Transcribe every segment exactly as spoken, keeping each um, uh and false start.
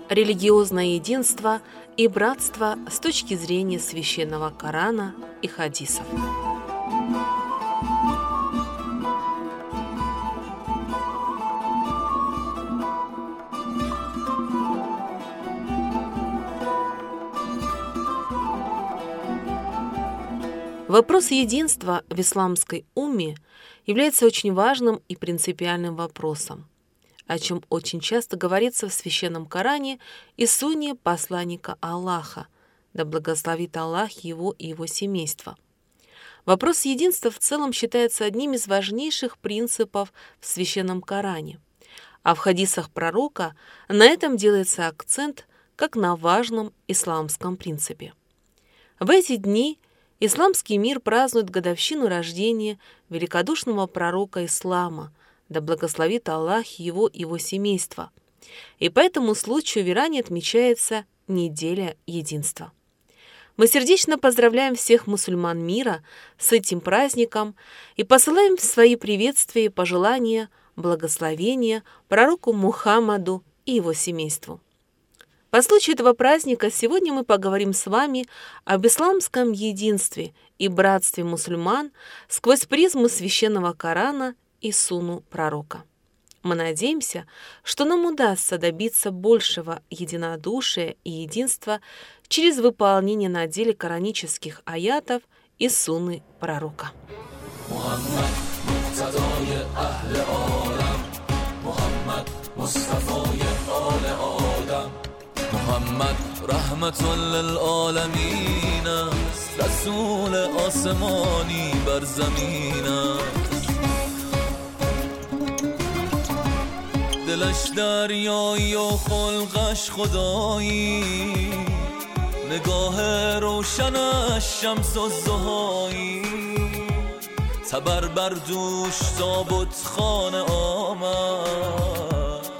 религиозное единство и братство с точки зрения священного Корана и хадисов. Вопрос единства в исламской умме является очень важным и принципиальным вопросом, о чем очень часто говорится в Священном Коране и Сунне посланника Аллаха, да благословит Аллах его и его семейство. Вопрос единства в целом считается одним из важнейших принципов в Священном Коране, а в хадисах пророка на этом делается акцент как на важном исламском принципе. В эти дни исламский мир празднует годовщину рождения великодушного пророка ислама, да благословит Аллах его и его семейство. И по этому случаю в Иране отмечается неделя единства. Мы сердечно поздравляем всех мусульман мира с этим праздником и посылаем свои приветствия и пожелания, благословения пророку Мухаммаду и его семейству. По случаю этого праздника сегодня мы поговорим с вами об исламском единстве и братстве мусульман сквозь призму священного Корана и Сунну пророка. Мы надеемся, что нам удастся добиться большего единодушия и единства через выполнение на деле коранических аятов и Сунны пророка. محمد رحمت للعالمین است رسول آسمانی بر زمین است دلش دریایی و خلقش خدایی نگاه روشنش شمس و ضحایی تبر بر دوش تابوت خانه آمد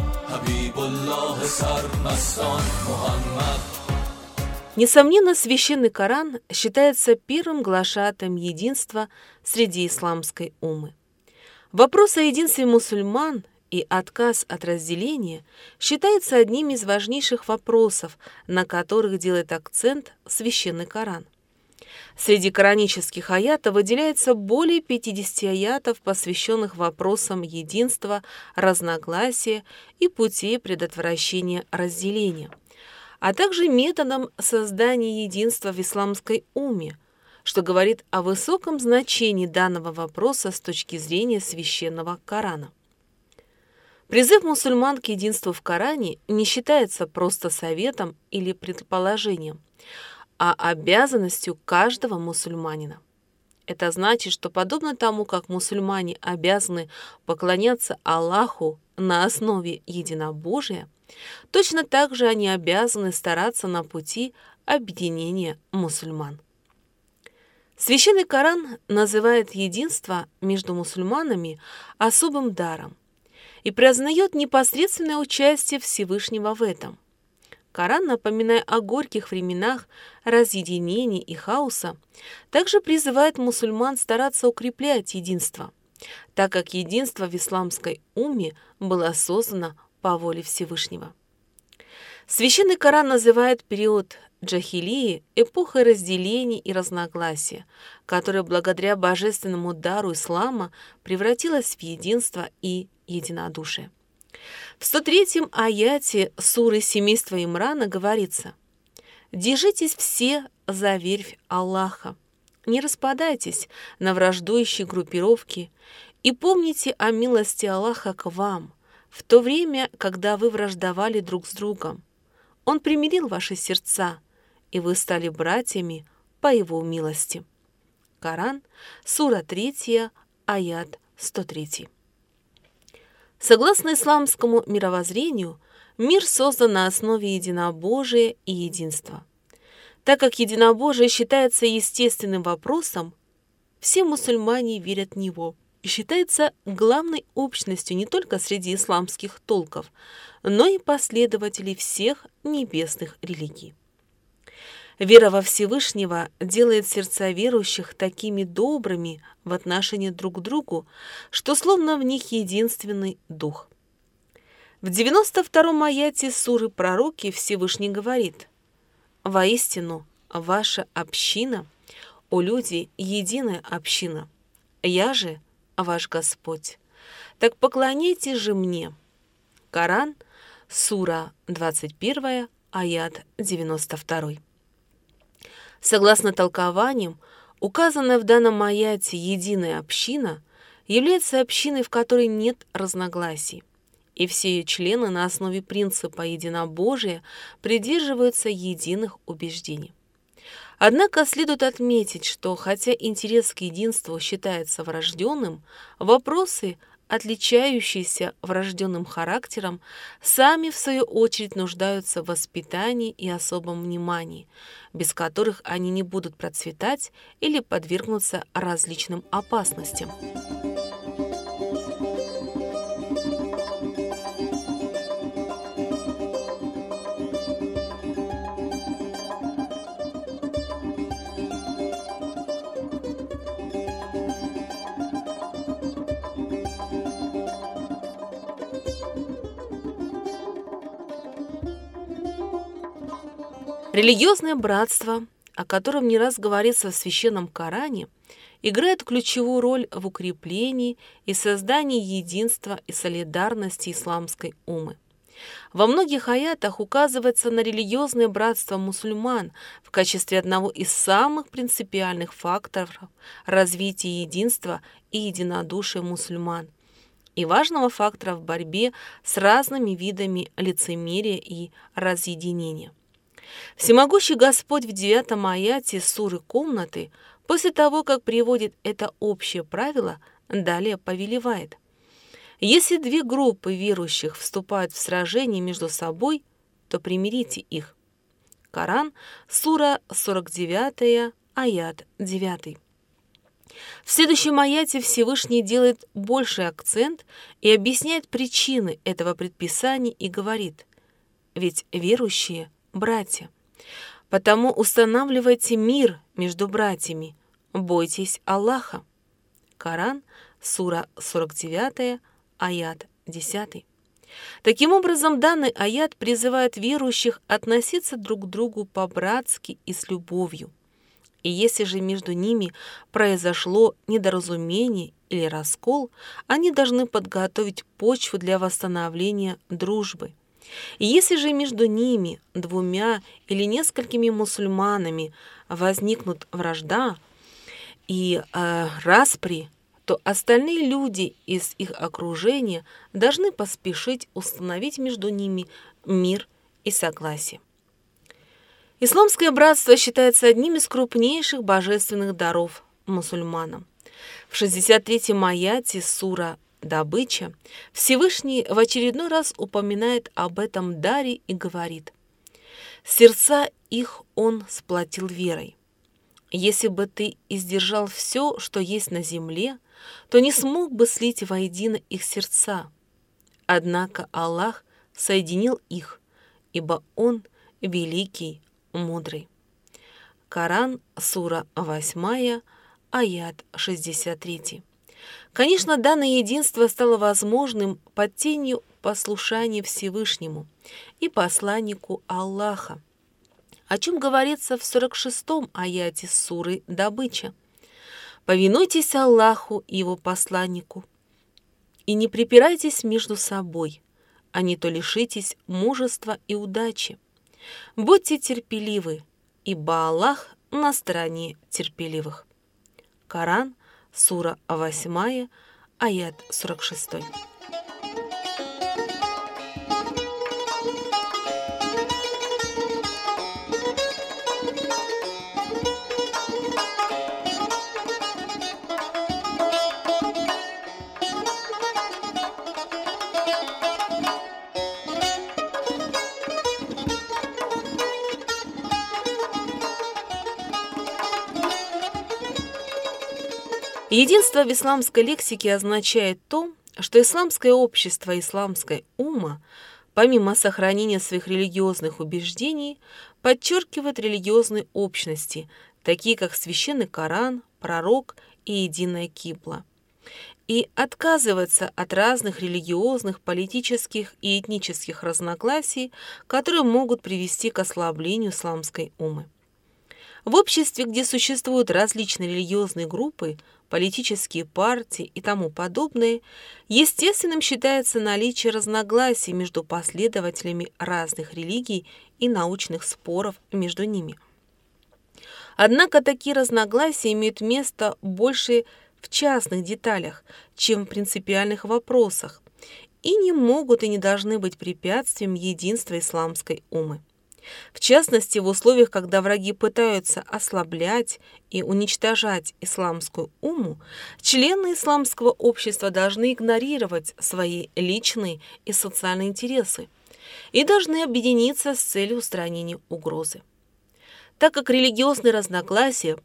Несомненно, священный Коран считается первым глашатаем единства среди исламской уммы. Вопрос о единстве мусульман и отказ от разделения считается одним из важнейших вопросов, на которых делает акцент священный Коран. Среди коранических аятов выделяется более пятидесяти аятов, посвященных вопросам единства, разногласия и путей предотвращения разделения, а также методам создания единства в исламской умме, что говорит о высоком значении данного вопроса с точки зрения священного Корана. Призыв мусульман к единству в Коране не считается просто советом или предположением, а обязанностью каждого мусульманина. Это значит, что подобно тому, как мусульмане обязаны поклоняться Аллаху на основе единобожия, точно так же они обязаны стараться на пути объединения мусульман. Священный Коран называет единство между мусульманами особым даром и признает непосредственное участие Всевышнего в этом. Коран, напоминая о горьких временах разъединения и хаоса, также призывает мусульман стараться укреплять единство, так как единство в исламской умме было создано по воле Всевышнего. Священный Коран называет период джахилии эпохой разделений и разногласия, которая благодаря божественному дару ислама превратилась в единство и единодушие. В сто третьем аяте суры семейства Имрана говорится: «Держитесь все за верфь Аллаха, не распадайтесь на враждующие группировки и помните о милости Аллаха к вам в то время, когда вы враждовали друг с другом. Он примирил ваши сердца, и вы стали братьями по Его милости». Коран, сура третья, аят сто три. Согласно исламскому мировоззрению, мир создан на основе единобожия и единства. Так как единобожие считается естественным вопросом, все мусульмане верят в него и считается главной общностью не только среди исламских толков, но и последователей всех небесных религий. Вера во Всевышнего делает сердца верующих такими добрыми в отношении друг к другу, что словно в них единственный дух. В девяносто втором аяте суры Пророки Всевышний говорит: «Воистину, ваша община, о люди, единая община, я же ваш Господь. Так поклоняйтесь же мне». Коран, сура двадцать первая, аят девяносто второй. Согласно толкованиям, указанная в данном аяте единая община является общиной, в которой нет разногласий, и все ее члены на основе принципа единобожия придерживаются единых убеждений. Однако следует отметить, что хотя интерес к единству считается врожденным, вопросы, отличающиеся врожденным характером, сами в свою очередь нуждаются в воспитании и особом внимании, без которых они не будут процветать или подвергнуться различным опасностям. Религиозное братство, о котором не раз говорится в Священном Коране, играет ключевую роль в укреплении и создании единства и солидарности исламской уммы. Во многих аятах указывается на религиозное братство мусульман в качестве одного из самых принципиальных факторов развития единства и единодушия мусульман и важного фактора в борьбе с разными видами лицемерия и разъединения. Всемогущий Господь в девятом аяте суры «Комнаты» после того, как приводит это общее правило, далее повелевает: «Если две группы верующих вступают в сражение между собой, то примирите их». Коран, сура сорок девятая, аят девятый. В следующем аяте Всевышний делает больший акцент и объясняет причины этого предписания и говорит: «Ведь верующие – братья. Потому устанавливайте мир между братьями, бойтесь Аллаха». Коран, сура сорок девятая, аят десятый. Таким образом, данный аят призывает верующих относиться друг к другу по-братски и с любовью. И если же между ними произошло недоразумение или раскол, они должны подготовить почву для восстановления дружбы. И если же между ними, двумя или несколькими мусульманами, возникнут вражда и э, распри, то остальные люди из их окружения должны поспешить установить между ними мир и согласие. Исламское братство считается одним из крупнейших божественных даров мусульманам. В шестьдесят третьем аяте сура «Добыча» Всевышний в очередной раз упоминает об этом даре и говорит: «Сердца их он сплотил верой. Если бы ты издержал все, что есть на земле, то не смог бы слить воедино их сердца. Однако Аллах соединил их, ибо Он великий, мудрый». Коран, сура восьмая, аят шестьдесят три. Конечно, данное единство стало возможным под тенью послушания Всевышнему и посланнику Аллаха, о чем говорится в сорок шестом аяте суры «Добыча». «Повинуйтесь Аллаху и Его посланнику, и не препирайтесь между собой, а не то лишитесь мужества и удачи. Будьте терпеливы, ибо Аллах на стороне терпеливых». Коран, сура восьмая, аят сорок шестой. Единство в исламской лексике означает то, что исламское общество, исламская умма, помимо сохранения своих религиозных убеждений, подчеркивает религиозные общности, такие как Священный Коран, Пророк и Единая Кибла. и отказываться от разных религиозных, политических и этнических разногласий, которые могут привести к ослаблению исламской уммы. В обществе, где существуют различные религиозные группы, политические партии и тому подобное, естественным считается наличие разногласий между последователями разных религий и научных споров между ними. Однако такие разногласия имеют место больше в частных деталях, чем в принципиальных вопросах, и не могут и не должны быть препятствием единства исламской уммы. В частности, в условиях, когда враги пытаются ослаблять и уничтожать исламскую умму, члены исламского общества должны игнорировать свои личные и социальные интересы и должны объединиться с целью устранения угрозы. Так как религиозные разногласия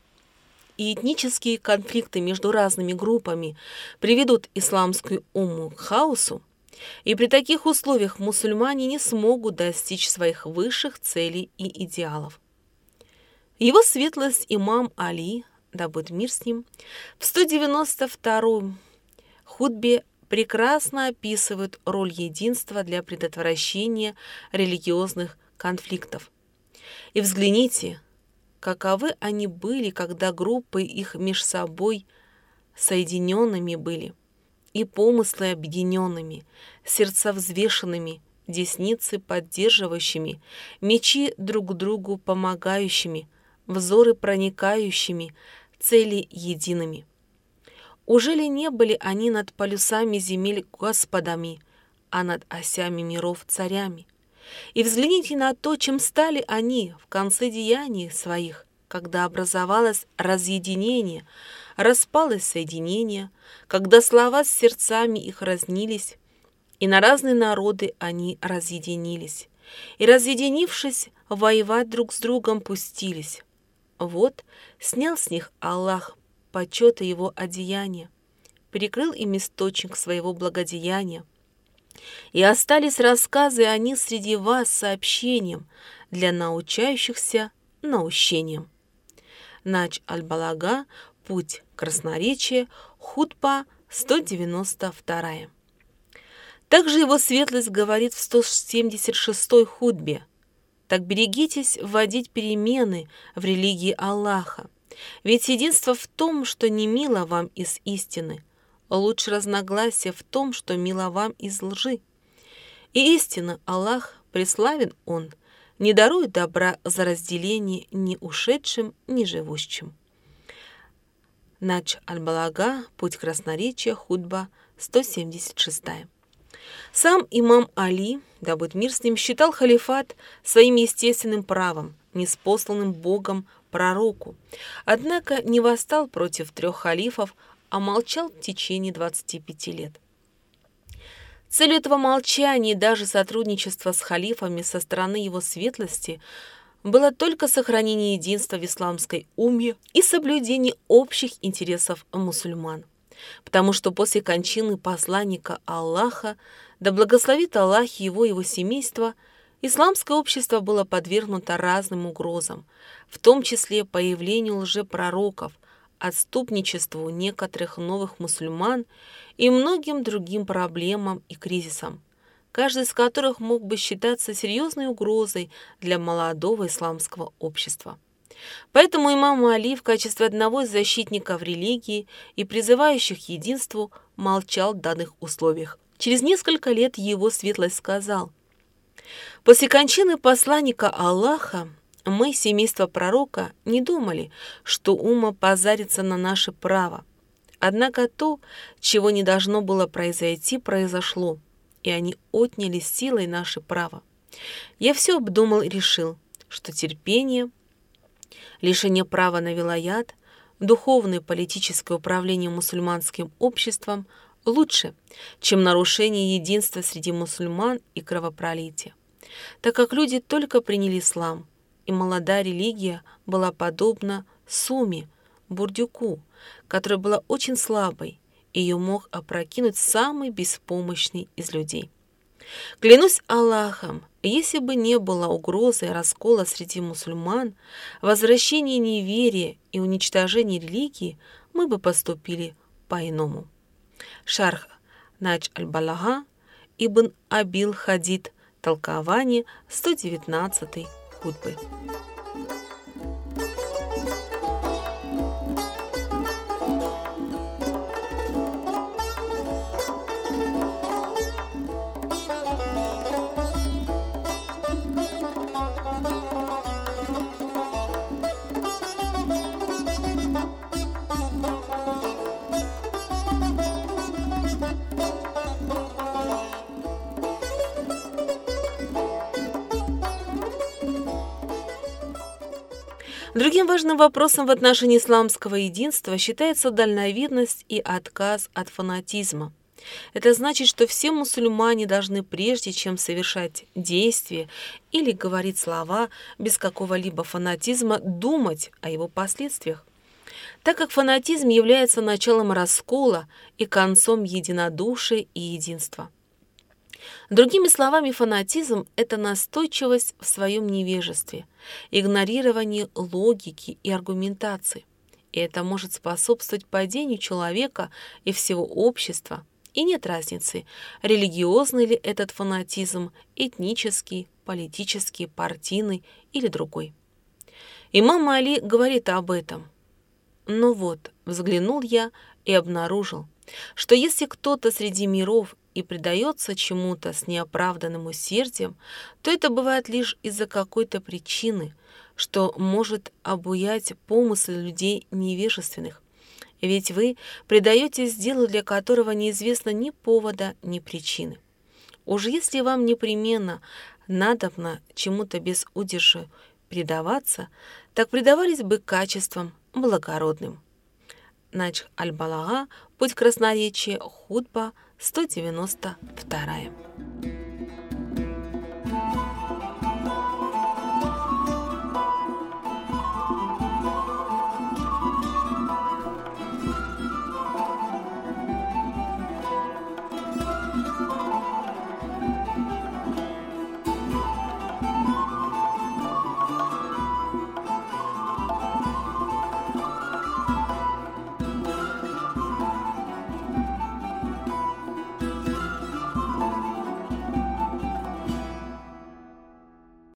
и этнические конфликты между разными группами приведут исламскую умму к хаосу, и при таких условиях мусульмане не смогут достичь своих высших целей и идеалов. Его светлость имам Али, да будет мир с ним, в сто девяносто второй хутбе прекрасно описывает роль единства для предотвращения религиозных конфликтов. И взгляните, каковы они были, когда группы их меж собой соединенными были, и помыслы объединенными, сердца взвешенными, десницы поддерживающими, мечи друг другу помогающими, взоры проникающими, цели едиными. Ужели не были они над полюсами земель господами, а над осями миров царями? И взгляните на то, чем стали они в конце деяний своих, когда образовалось разъединение, распалось соединение, когда слова с сердцами их разнились, и на разные народы они разъединились, и, разъединившись, воевать друг с другом пустились. Вот снял с них Аллах почета его одеяния, перекрыл им источник своего благодеяния, и остались рассказы они среди вас сообщением для научающихся наущением. Нач аль-Балага, путь красноречия, хутба сто девяносто два. Также его светлость говорит в сто семьдесят шестой хутбе: «Так берегитесь вводить перемены в религии Аллаха, ведь единство в том, что не мило вам из истины, лучше разногласия в том, что мило вам из лжи. И истинно Аллах, преславен Он, не дарует добра за разделение ни ушедшим, ни живущим». Нач аль-Балага, путь красноречия, хутба сто семьдесят шесть. Сам имам Али, да будет мир с ним, считал халифат своим естественным правом, ниспосланным Богом пророку, однако не восстал против трех халифов, а молчал в течение двадцати пяти лет. Целью этого молчания и даже сотрудничества с халифами со стороны его светлости было только сохранение единства в исламской умме и соблюдение общих интересов мусульман. Потому что после кончины посланника Аллаха, да благословит Аллах его и его семейство, исламское общество было подвергнуто разным угрозам, в том числе появлению лжепророков, отступничеству некоторых новых мусульман и многим другим проблемам и кризисам, каждый из которых мог бы считаться серьезной угрозой для молодого исламского общества. Поэтому имам Али в качестве одного из защитников религии и призывающих к единству молчал в данных условиях. Через несколько лет его светлость сказал: «После кончины посланника Аллаха мы, семейство пророка, не думали, что умма позарится на наше право. Однако то, чего не должно было произойти, произошло, и они отняли силой наше право. Я все обдумал и решил, что терпение, лишение права на вилаят, духовное и политическое управление мусульманским обществом лучше, чем нарушение единства среди мусульман и кровопролитие, так как люди только приняли ислам, и молодая религия была подобна суме, бурдюку, которая была очень слабой, и ее мог опрокинуть самый беспомощный из людей. Клянусь Аллахом, если бы не было угрозы раскола среди мусульман, возвращения неверия и уничтожения религии, мы бы поступили по-иному». Шарх Надж аль-Балага, Ибн Абил Хадид, толкование сто девятнадцатой хутбы. Другим важным вопросом в отношении исламского единства считается дальновидность и отказ от фанатизма. Это значит, что все мусульмане должны, прежде чем совершать действия или говорить слова без какого-либо фанатизма, думать о его последствиях. Так как фанатизм является началом раскола и концом единодушия и единства. Другими словами, фанатизм – это настойчивость в своем невежестве, игнорирование логики и аргументации. И это может способствовать падению человека и всего общества. И нет разницы, религиозный ли этот фанатизм, этнический, политический, партийный или другой. Имам Али говорит об этом. Но вот, взглянул я и обнаружил, что если кто-то среди миров и предается чему-то с неоправданным усердием, то это бывает лишь из-за какой-то причины, что может обуять помыслы людей невежественных. Ведь вы предаетесь делу, для которого неизвестно ни повода, ни причины. Уж если вам непременно надобно чему-то без удержу предаваться, так предавались бы качествам благородным. Надж аль-Балага, Путь красноречия, хутба сто девяносто вторая.